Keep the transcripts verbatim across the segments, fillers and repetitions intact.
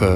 կյանքը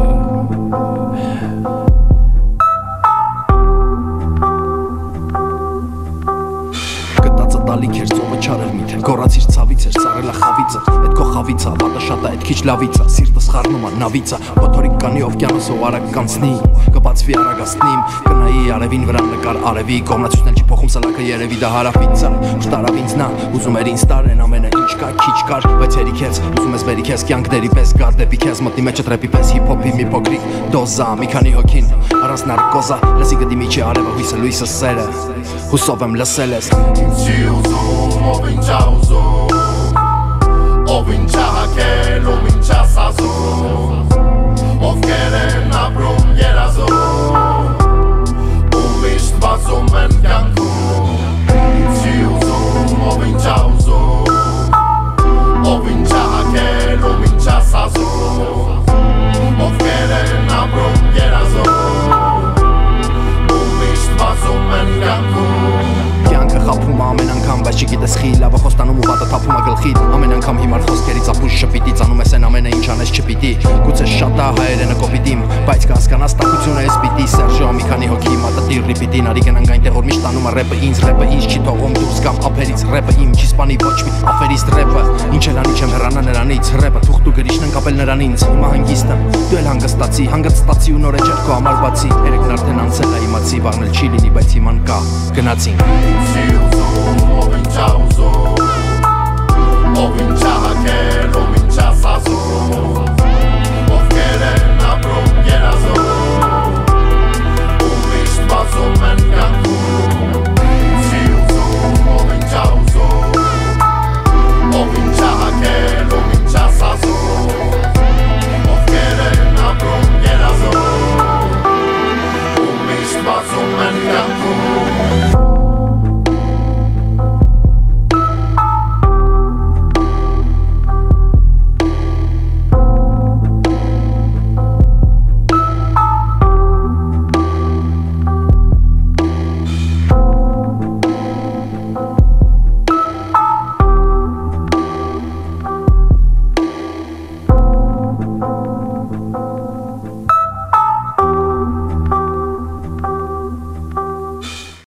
Տալիք էր ծովը չարեր միթե Գորացիր ցավից էր սարելա խավիցը Էդ քո խավիցը վատը շատա էդ քիչ լավիցը Սիրտս խառնում ա նավիցը Մոտորիկ կանի օվկիանոսով արագ կանցնի Կբացվի արագացնիմ Կնայի արևին վրա նկար արևի Կողմնացույցն էլ չի փոխում սլակը երևի դա հարավից է Շտարավ ինձ նա ուզում էր ինձ տարեն ամենը ինչ կա քիչ կար Բայց հերի քեզ ուզում ես բերի քեզ կյանքների պես գար դեպի քեզ մտնի մեջը տրեպի պես հիփ-հոփի մի փոքրիկ դոզա մի քանի հոգին առանց նարկոզա լսի գդի միջի արևը հույսը լույսը սերը Հուսով եմ լսել ես Ինչի ուզում, ով ինչ ա ուզում Ով ինչ ա հակել, ով ինչ ա սազում Ովքեր են ապրում երազում Ու միշտ վազում են կյանքում Ինչի ուզում, ով ինչ ա ուզում Ով ինչ ա հակել, ով ինչ ա սազում Ովքեր են ապրում երազում Ու միշտ վազում են կյանքում Կյանքը խափում է ամեն անգամ, բայց չգիտես խի Լավը խոստանում ու վատը թափում է գլխիդ Ամեն անգամ հիմար խոսքերից ապուշ շպիտի Ծանում ես են ամենը ինչ անես չպիտի Գուցե շատ է հայերենը կոպիտիմ Բայց կհասկանաս տակությունը ես պիտի Սերժո մի քանի հոգի մատտիր ռիպիտի Նարի գնանք այնտեղ որ միշտ տանում է ռեպը ինձ Ռեպը ինձ չի թողում դուրս կամ ափերից Ռեպը իմ չի սպանի ոչ մի ափերից ռեպը Ինչ էլ անի չեմ հեռանա նրանից Ռեպը թուղթ ու գրիչն են կապել նրան ինձ Հիմա հանգիստ եմ, դու էլ հանգստացի Հանգստացի ու նոր էջեր քո համար բացի Երեքն արդեն անցել է իմացի Վառնել չի լինի, բայց հիման կա Գնացինք